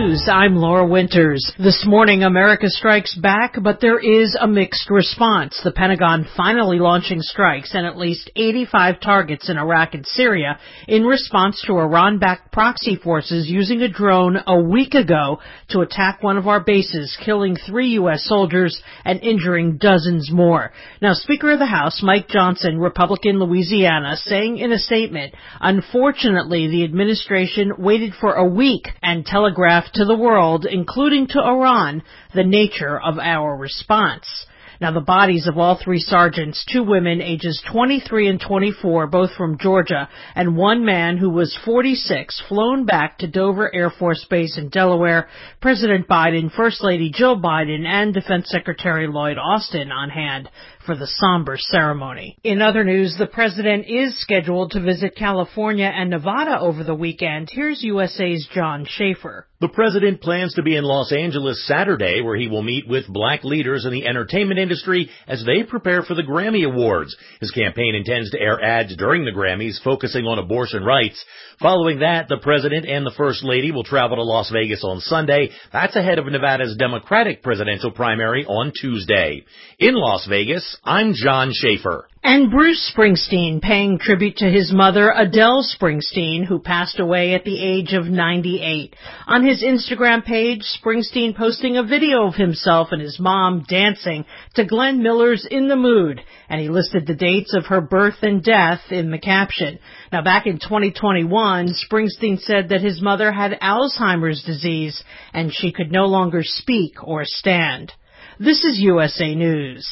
News, I'm Laura Winters. This morning, America strikes back, but there is a mixed response. The Pentagon finally launching strikes and at least 85 targets in Iraq and Syria in response to Iran-backed proxy forces using a drone a week ago to attack one of our bases, killing 3 U.S. soldiers and injuring dozens more. Now, Speaker of the House, Mike Johnson, Republican Louisiana, saying in a statement, unfortunately, the administration waited for a week and telegraphed to the world, including to Iran, the nature of our response. Now, the bodies of all 3 sergeants, 2 women ages 23 and 24, both from Georgia, and 1 man who was 46, flown back to Dover Air Force Base in Delaware. President Biden, First Lady Jill Biden, and Defense Secretary Lloyd Austin on hand for the somber ceremony. In other news, the president is scheduled to visit California and Nevada over the weekend. Here's USA's John Schaefer. The president plans to be in Los Angeles Saturday, where he will meet with black leaders in the entertainment industry as they prepare for the Grammy Awards. His campaign intends to air ads during the Grammys focusing on abortion rights. Following that, the president and the First Lady will travel to Las Vegas on Sunday. That's ahead of Nevada's Democratic presidential primary on Tuesday. In Las Vegas, I'm John Schaefer. And Bruce Springsteen paying tribute to his mother, Adele Springsteen, who passed away at the age of 98. On his Instagram page, Springsteen posting a video of himself and his mom dancing to Glenn Miller's In the Mood, and he listed the dates of her birth and death in the caption. Now, back in 2021, Springsteen said that his mother had Alzheimer's disease and she could no longer speak or stand. This is USA News.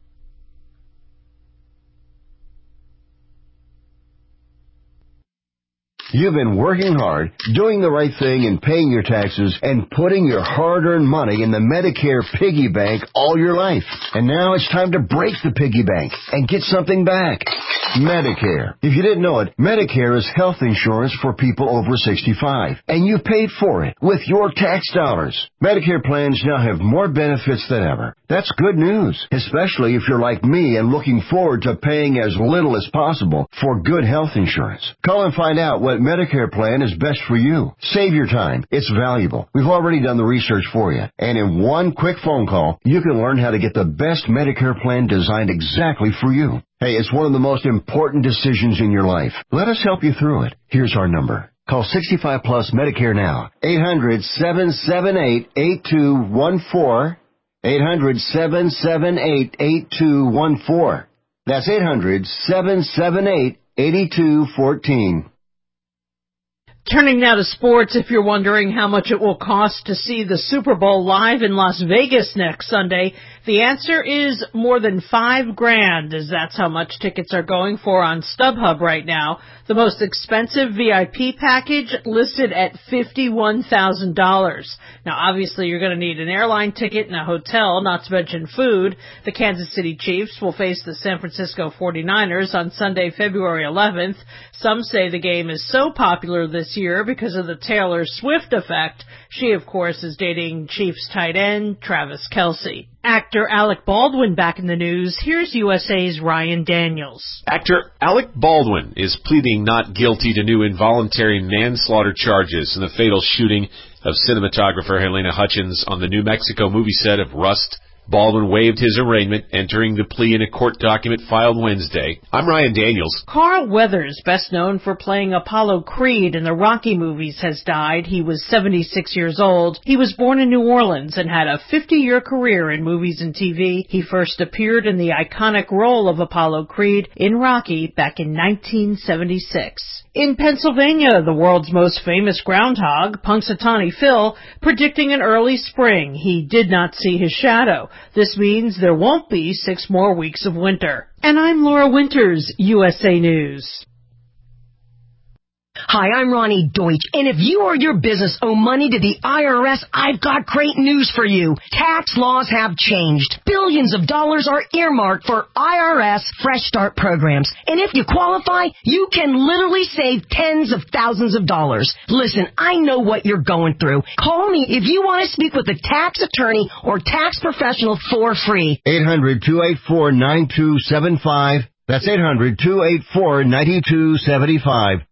You've been working hard, doing the right thing and paying your taxes and putting your hard-earned money in the Medicare piggy bank all your life. And now it's time to break the piggy bank and get something back. Medicare. If you didn't know it, Medicare is health insurance for people over 65. And you paid for it with your tax dollars. Medicare plans now have more benefits than ever. That's good news, especially if you're like me and looking forward to paying as little as possible for good health insurance. Call and find out what Medicare plan is best for you. Save your time. It's valuable. We've already done the research for you. And in one quick phone call, you can learn how to get the best Medicare plan designed exactly for you. Hey, it's one of the most important decisions in your life. Let us help you through it. Here's our number. Call 65 Plus Medicare now. 800-778-8214. 800-778-8214. That's 800-778-8214. Turning now to sports, if you're wondering how much it will cost to see the Super Bowl live in Las Vegas next Sunday, the answer is more than $5,000, as that's how much tickets are going for on StubHub right now. The most expensive VIP package listed at $51,000. Now, obviously, you're going to need an airline ticket and a hotel, not to mention food. The Kansas City Chiefs will face the San Francisco 49ers on Sunday, February 11th. Some say the game is so popular this year because of the Taylor Swift effect. She, of course, is dating Chiefs tight end Travis Kelce. Actor Alec Baldwin back in the news. Here's USA's Ryan Daniels. Actor Alec Baldwin is pleading not guilty to new involuntary manslaughter charges in the fatal shooting of cinematographer Helena Hutchins on the New Mexico movie set of Rust. Baldwin waived his arraignment, entering the plea in a court document filed Wednesday. I'm Ryan Daniels. Carl Weathers, best known for playing Apollo Creed in the Rocky movies, has died. He was 76 years old. He was born in New Orleans and had a 50-year career in movies and TV. He first appeared in the iconic role of Apollo Creed in Rocky back in 1976. In Pennsylvania, the world's most famous groundhog, Punxsutawney Phil, predicting an early spring. He did not see his shadow. This means there won't be 6 more weeks of winter. And I'm Laura Winters, USA News. Hi, I'm Ronnie Deutsch, and if you or your business owe money to the IRS, I've got great news for you. Tax laws have changed. Billions of dollars are earmarked for IRS Fresh Start programs, and if you qualify, you can literally save tens of thousands of dollars. Listen, I know what you're going through. Call me if you want to speak with a tax attorney or tax professional for free. 800-284-9275. That's 800-284-9275.